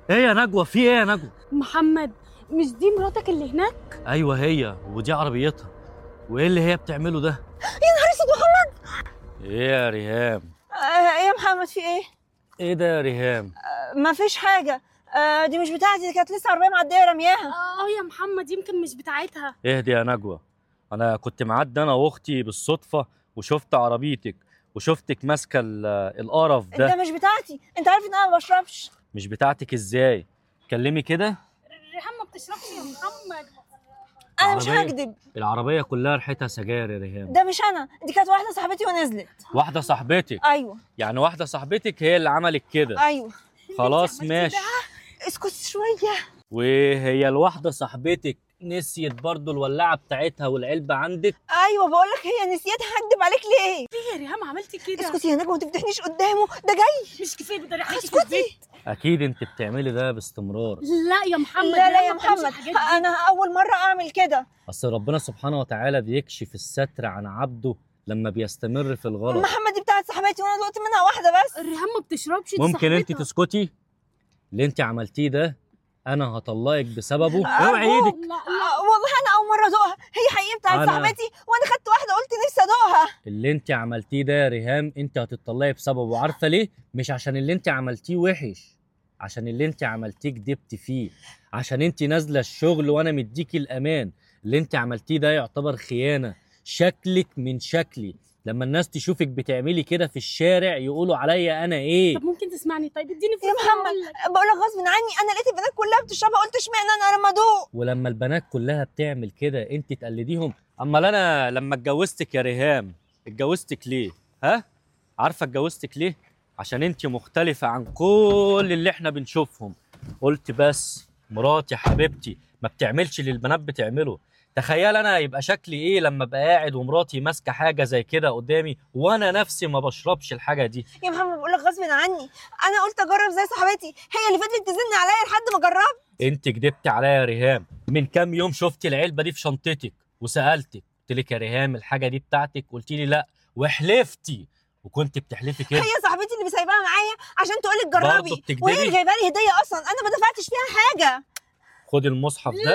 ايه يا نجوى، في ايه يا نجوى؟ محمد، مش دي مراتك اللي هناك؟ ايوه هي، ودي عربيتها. وايه اللي هي بتعمله ده؟ يا نهار اسود محمد. ايه يا ريهام؟ ايه يا محمد، في ايه؟ ايه ده يا ريهام؟ ما فيش حاجه. دي مش بتاعتي، دي كانت لسه عربيه معديه رمياها. يا محمد، يمكن مش بتاعتها. اهدي يا نجوى، انا كنت معدي انا واختي بالصدفه وشفت عربيتك وشفتك ماسكه القرف ده ده. مش بتاعتي، انت عارف ان انا ما بشربش. مش بتاعتك ازاي؟ كلمي كده. ريهام ما بتشربش يا محمد. انا مش العربية- هكدب. العربيه كلها ريحتها سجاير يا ريهام. ده مش انا، دي كانت واحده صاحبتي ونزلت. واحده صاحبتك؟ ايوه يعني واحده صاحبتك هي اللي عملت كده؟ ايوه. خلاص ماشي. اسكت شويه. وهي الواحده صاحبتك نسيت برضو الولاعه بتاعتها والعلبه عندك؟ ايوه بقول لك هي نسيتها، هكدب عليك ليه؟ ليه يا ريهام عملتي كده؟ اسكتي يا نجوى، ما تفتحنيش قدامه، ده جاي. مش كفايه بدري عليكي في اسكتي. البيت؟ اكيد انت بتعملي ده باستمرار. لا يا محمد، لا ريهام يا ما بتعملش محمد، الحاجات دي. انا اول مره اعمل كده. اصل ربنا سبحانه وتعالى بيكشف الستر عن عبده لما بيستمر في الغلط. محمد دي بتاعت صاحبتي وانا دقت منها واحده بس. ريهام ما بتشربش، دي ممكن انت صاحبتها. تسكتي؟ اللي انت عملتيه ده انا هطلقك بسببه. أرجوك. اوعي ايدك. لا والله انا اول مره ادوقها، هي حقيقه بتاعت أنا- صاحبتي وانا خدت واحده قلت نفسي ادوقها. اللي انت عملتيه ده يا ريهام انت هتطلقي بسببه. عارفه ليه؟ مش عشان اللي انت عملتيه وحش، عشان اللي انت عملتيه كدبت فيه، عشان انت نازله الشغل وانا مديكي الامان. اللي انت عملتيه ده يعتبر خيانه، شكلك من شكلي. لما الناس تشوفك بتعملي كده في الشارع يقولوا عليا انا ايه. طب ممكن تسمعني؟ طيب اديني يا فلوس محمد وأقول لك. بقول لك غصب عني، انا لقيت البنات كلها بتشربها قلت اشمعنى انا لما ادوق. ولما البنات كلها بتعمل كده انت تقلديهم؟ امال انا لما اتجوزتك يا ريهام اتجوزتك ليه؟ ها؟ عارفه اتجوزتك ليه؟ عشان انت مختلفه عن كل اللي احنا بنشوفهم. قلت بس مراتي حبيبتي ما بتعملش اللي البنات بتعمله. تخيل انا يبقى شكلي ايه لما ابقى قاعد ومراتي ماسكه حاجه زي كده قدامي وانا نفسي ما بشربش الحاجه دي. يا محمد بقول لك غصب عني، انا قلت اجرب زي صاحبتي، هي اللي فضلت تزن عليا لحد ما جربت. انت كدبتي عليا يا ريهام. من كام يوم شفتي العلبه دي في شنطتك وسالتك، قلت لك يا ريهام الحاجه دي بتاعتك؟ قلت لي لا، وحلفتي وكنت بتحلفي كده. هي صاحبتي اللي سايباها معايا عشان تقول لك برضه جربي، بتكدبي؟ وهي اللي جايبه لي هديه اصلا، انا ما دفعتش فيها حاجه. خدي المصحف ده.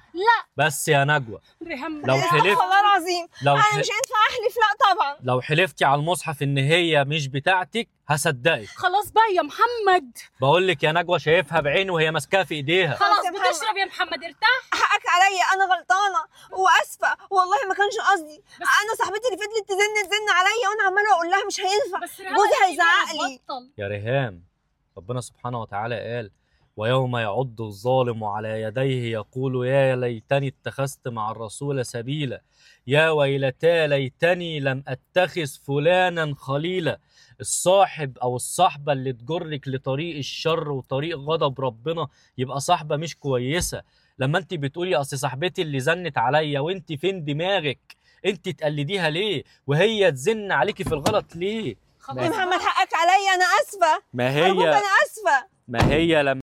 لا بس يا نجوى ريهام، لو استغفر حلفت، الله العظيم، لو انا ح- مش هينفع احلف، لا طبعا. لو حلفتي على المصحف ان هي مش بتاعتك هصدقك. خلاص بقى يا محمد. بقول لك يا نجوى شايفها بعيني وهي ماسكاها في ايديها. خلاص يا محمد. بتشرب يا محمد، ارتاح. حقك عليا، انا غلطانه واسفه، والله ما كانش قصدي. انا صاحبتي اللي فضلت تزن عليا وانا عماله اقول لها مش هينفع، بس ريهام جوزي أكيد هيزعق لي. هتبطل. يا ريهام ربنا سبحانه وتعالى قال ويوم يعض الظالم على يديه يقول يا ليتني اتخذت مع الرسول سبيلا يا ويلتى ليتني لم اتخذ فلانا خليلا. الصاحب او الصحبه اللي تجرك لطريق الشر وطريق غضب ربنا يبقى صاحبه مش كويسه. لما انت بتقولي اصل صاحبتي اللي زنت عليا، وانت فين دماغك؟ انت تقلديها ليه وهي تزن عليكي في الغلط ليه؟ خلاص يا بقى. محمد حقك عليا، انا اسفه، ما ارجوك هي انا اسفه. ما هي لما